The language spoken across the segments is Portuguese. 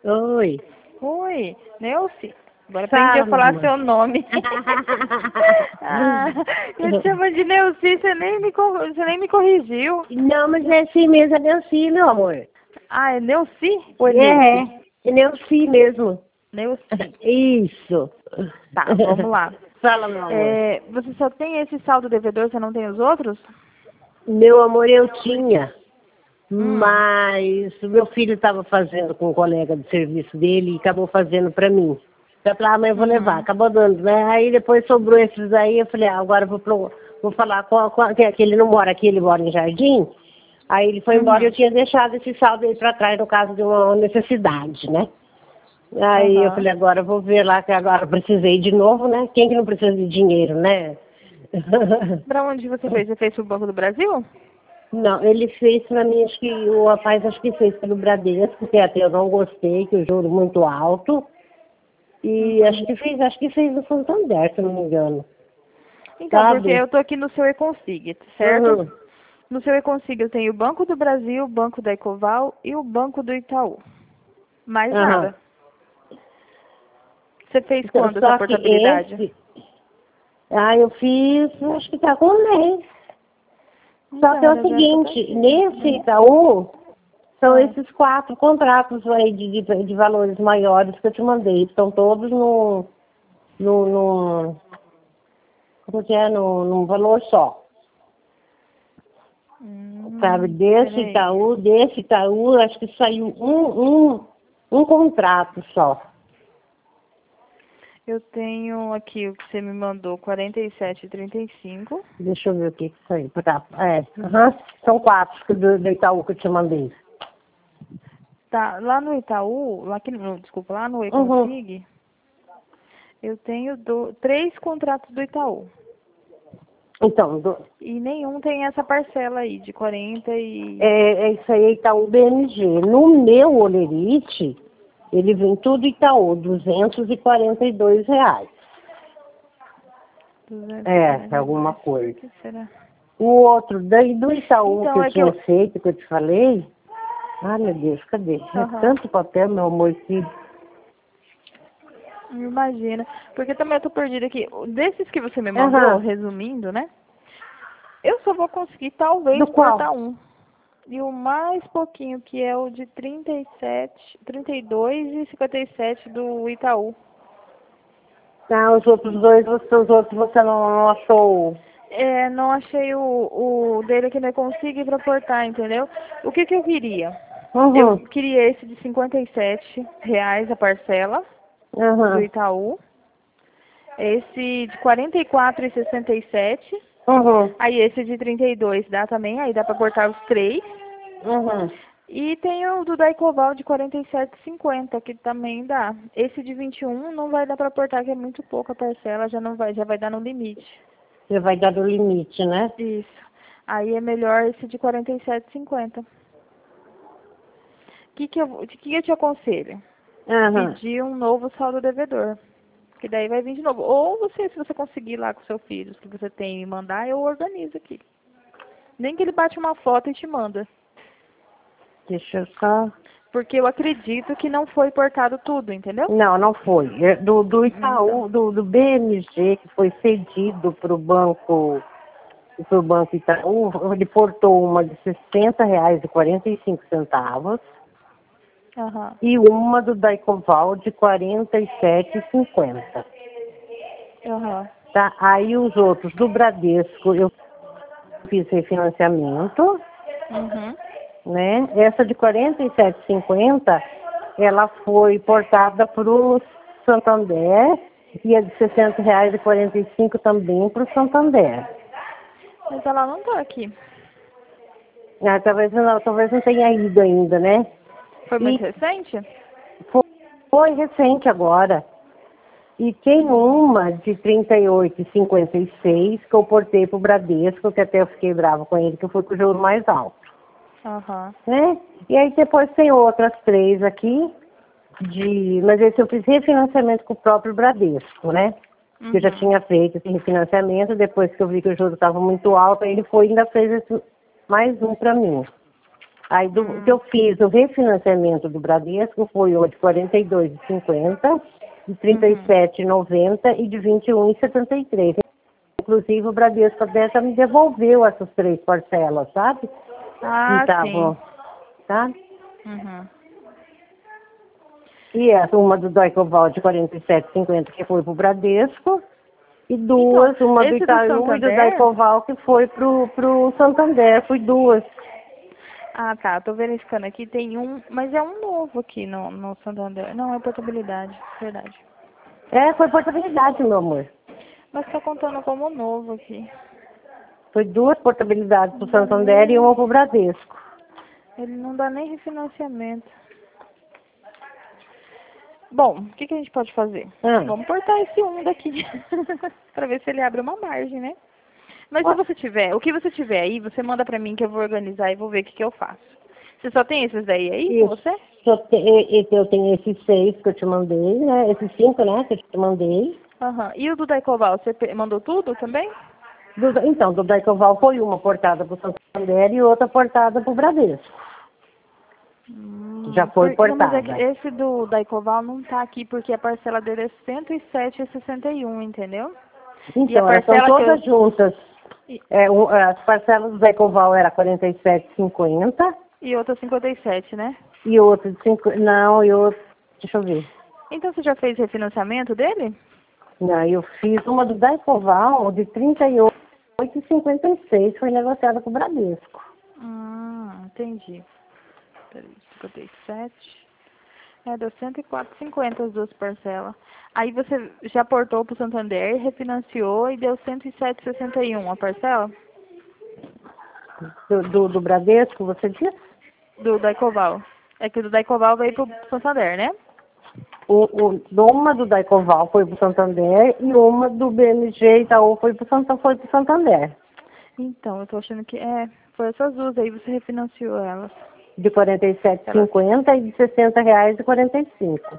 Oi. Oi, Neuci. Agora aprendi a Fala, falar amor. seu nome. Eu te chamo de Neuci, você nem me corrigiu. Não, mas é assim mesmo, é Neuci, meu amor. Ah, é Neuci ou é Neuci? É Neuci mesmo. Neuci. Isso. Tá, vamos lá. Fala, meu amor. Você só tem esse saldo devedor, você não tem os outros? Meu amor, eu tinha, Hum. mas o meu filho estava fazendo com um colega de serviço dele e acabou fazendo para mim. Eu falei, mãe, eu vou levar. Uhum. Acabou dando, né? Aí depois sobrou esses aí, eu falei, agora eu vou falar que ele não mora aqui, ele mora em Jardim. Aí ele foi embora e eu Uhum. tinha deixado esse saldo aí para trás no caso de uma necessidade, né? Aí eu Aham. falei, agora eu vou ver lá, que agora eu precisei de novo, né? Quem que não precisa de dinheiro, né? Pra onde você fez? Você fez pro Banco do Brasil? Não, ele fez para mim, acho que o rapaz acho que fez pelo Bradesco, porque até eu não gostei, que o juro muito alto. E Uhum. acho que fez no Santander, se não me engano. Então, porque Sabe? eu tô aqui no seu Econsig, certo? Uhum. No seu Econsig eu tenho o Banco do Brasil, o Banco da Ecoval e o Banco do Itaú. Mais Aham. nada. Você fez Então, quando essa só que portabilidade? eu fiz, acho que tá com um mês. Só que Então, é o era já pra seguinte, ter. nesse Itaú, são Ah, esses 4 contratos aí de valores maiores que eu te mandei. Estão todos no como que é, num valor só. Sabe, peraí. desse Itaú, acho que saiu um contrato só. Eu tenho aqui o que você me mandou, 47,35. Deixa eu ver o que saiu. Tá, são 4 do Itaú que eu te mandei. Tá, lá no Itaú, lá aqui, desculpa, lá no Uhum. Econsig, eu tenho 3 contratos do Itaú. Então, E nenhum tem essa parcela aí de 40 e... isso aí é Itaú BMG. No meu Olerite, ele vem tudo Itaú, R$ 242. Alguma 242. Por coisa. que será? O outro, daí do Itaú que Então, eu é que tinha eu... feito, que eu te falei, meu Deus, cadê? É Aham, tanto papel, meu amor, que... imagina. Porque também eu tô perdida aqui. Desses que você me mandou, Aham, resumindo, né? Eu só vou conseguir, talvez, do qual? portar um. E o mais pouquinho, que é o de 32 e 57 do Itaú. Os outros você não achou. Não achei o dele que não consigo para portar, entendeu? O que que eu queria? Eu Uhum, queria esse de R$ 57 a parcela do uhum, Itaú. Esse de 44,67. uhum, Aí esse de 32 dá também, aí dá para portar os 3. uhum. E tem o do Daicoval de 47,50, que também dá. Esse de 21 não vai dar para portar, que é muito pouca a parcela, já vai dar no limite. Você vai dar o limite, né? Isso. Aí é melhor esse de 47,50. Que eu te aconselho? Aham. Pedir um novo saldo devedor. Que daí vai vir de novo. Ou você, se você conseguir lá com seu filho, os que você tem e mandar, eu organizo aqui. Nem que ele bate uma foto e te manda. Deixa eu só. Porque eu acredito que não foi portado tudo, entendeu? Não, não foi. Do Então. Itaú, do BMG, que foi cedido pro banco Itaú, ele portou uma de R$ 60,45 Aham. e uma do Daicoval de 47,50. Aham. Tá? Aí os outros do Bradesco eu fiz refinanciamento, Uhum. né? Essa de 47,50 ela foi portada para o Santander e a de R$ 60,45 também para o Santander. Mas ela não tá aqui. Talvez não tenha ido ainda, né? Foi muito E recente? foi, foi recente agora. E tem uma de 38,56 que eu portei para o Bradesco, que até eu fiquei brava com ele, que foi com o juro mais alto. Aham. Né? E aí depois tem outras 3 aqui, mas esse eu fiz refinanciamento com o próprio Bradesco, né? Que eu já Uhum. tinha feito esse refinanciamento, depois que eu vi que o juro estava muito alto, aí ele foi e ainda fez mais um para mim. Aí que eu fiz o refinanciamento do Bradesco foi o de 42,50, de 37,90 e de 21,73. Inclusive o Bradesco até já me devolveu essas 3 parcelas, sabe? Ah, Que estavam, sim. tá? Uhum. E essa, uma do Daicoval de 47,50 que foi pro Bradesco, e Então, duas, uma do esse do Itaú e do Santander... Daicoval que foi pro Santander, foi duas. Ah, tá. Tô verificando aqui. Tem um... Mas é um novo aqui no Santander. Não, é portabilidade. Verdade. Foi portabilidade, meu amor. Mas tá contando como novo aqui. Foi 2 portabilidades pro Não dá Santander e nem... uma pro Bradesco. Ele não dá nem refinanciamento. Bom, o que a gente pode fazer? Ah. Vamos portar esse um daqui. Pra ver se ele abre uma margem, né? Mas se Ó, você tiver, o que você tiver aí, você manda pra mim que eu vou organizar e vou ver o que eu faço. Você só tem esses daí aí com isso. você? Eu tenho esses 6 que eu te mandei, né? Esses 5, né, que eu te mandei. Aham. E o do Daicoval, você mandou tudo também? Então, do Daicoval foi uma portada pro Santander e outra portada pro Bradesco. Já foi Não, mas é que portada. esse do Daicoval não tá aqui porque a parcela dele é 107,61, entendeu? E a Então, elas são parcela que eu... todas juntas. As parcelas do Daicoval era 47,50 E outra 57, né? e outra de 5. Não, deixa eu ver. Então você já fez refinanciamento dele? Não, eu fiz uma do Daicoval de 38,56, foi negociada com o Bradesco. Entendi. Peraí, 57. Deu 104,50 as duas parcelas. Aí você já aportou pro Santander, refinanciou e deu 107,61 a parcela? Do Bradesco, você disse? Do Daicoval. É que o do Daicoval veio pro Santander, né? Uma do Daicoval foi pro Santander e uma do BMG Itaú foi pro Santander. Então, eu tô achando que foi essas duas aí, você refinanciou elas. De R$ 47,50 e de R$ 60,45.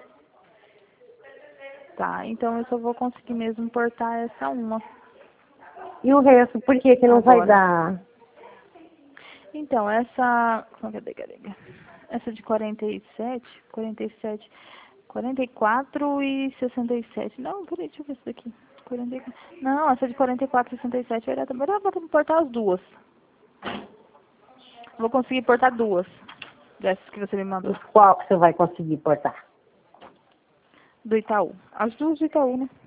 Tá, então eu só vou conseguir mesmo importar essa uma E o resto, por que que não vai agora. dar? Então, essa... Cadê? Essa de 47, 44 e 67. Não, peraí, deixa eu ver isso daqui. 44. Não, essa de 44 e 67 vai dar também. Vou importar as duas. Vou conseguir importar duas dessas que você me mandou. Qual que você vai conseguir portar? Do Itaú. As duas do Itaú, né?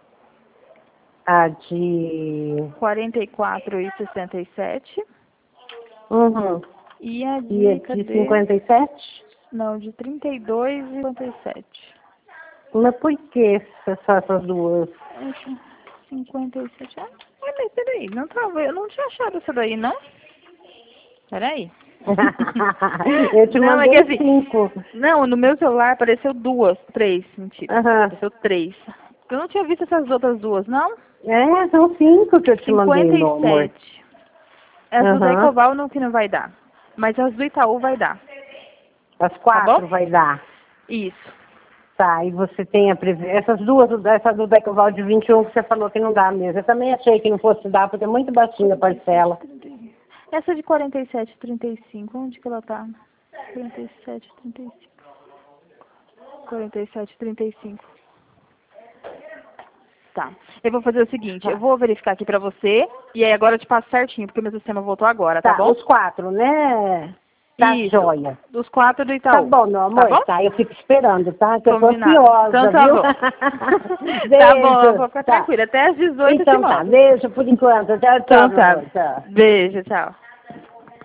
A de... 44 e 67. Uhum. E a E a de, de cadê? 57? Não, de 32 e 57. Mas por que só essas duas? Essa, 57. Mas peraí, não tava, eu não tinha achado essa daí, não? Peraí. Eu te Não, é mandei que assim, 5. não, no meu celular apareceu três, mentira. Aham. Apareceu 3. Eu não tinha visto essas outras duas, não? São 5 que eu te mandei, meu amor. 57. Essa do Aham. Daicoval não que não vai dar. Mas as do Itaú vai dar. As Tá 4 bom? vai dar. Isso. Tá, e você tem essas duas, essa do Decoval de 21 que você falou que não dá mesmo. Eu também achei que não fosse dar, porque é muito baixinha a parcela. Essa de 47,35, onde que ela tá? 47,35. 47,35. Tá. Eu vou fazer o seguinte, eu Tá, vou verificar aqui pra você, e aí agora eu te passo certinho, porque meu sistema voltou agora, tá bom? os 4, né? Tá Isso. joia. Dos 4 do Tá Itaú. bom, meu Tá amor. bom? Tá, eu fico esperando, tá? Que eu tô Combinado. ansiosa, Então tá viu? bom. Beijo. Tá bom, eu vou ficar Tá. tranquila. Até às 18 eu te Então tá, mando. beijo por enquanto. Tchau, tchau, Então meu tá. amor. Tchau. Beijo, tchau.